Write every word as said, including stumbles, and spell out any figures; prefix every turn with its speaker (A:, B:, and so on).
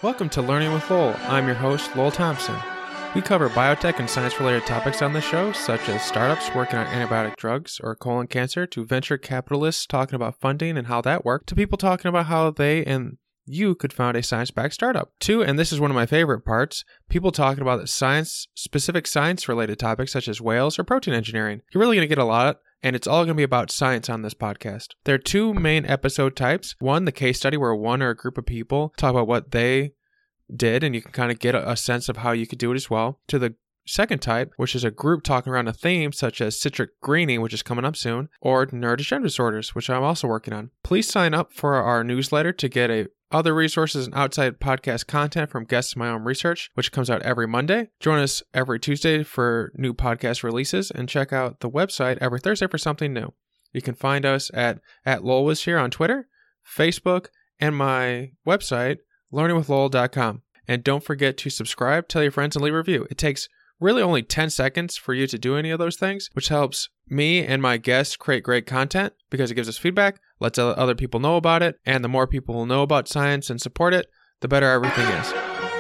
A: Welcome to Learning with Lowell. I'm your host, Lowell Thompson. We cover biotech and science-related topics on the show, such as startups working on antibiotic drugs or colon cancer, to venture capitalists talking about funding and how that worked, to people talking about how they and you could found a science-backed startup. Two, and this is one of my favorite parts, people talking about science, specific science-related topics such as whales or protein engineering. You're really going to get a lot, and it's all going to be about science on this podcast. There are two main episode types. One, the case study, where one or a group of people talk about what they did, and you can kind of get a, a sense of how you could do it as well. To the second type, which is a group talking around a theme such as citric greening, which is coming up soon, or neurodegenerative disorders, which I'm also working on. Please sign up for our newsletter to get a other resources and outside podcast content from guests in my own research, which comes out every Monday. Join us every Tuesday for new podcast releases, and check out the website every Thursday for something new. You can find us at, at Lowell was here on Twitter, Facebook, and my website, learning with lowell dot com. And don't forget to subscribe, tell your friends, and leave a review. It takes really only ten seconds for you to do any of those things, which helps me and my guests create great content because it gives us feedback, lets other people know about it, and the more people will know about science and support it, the better everything is.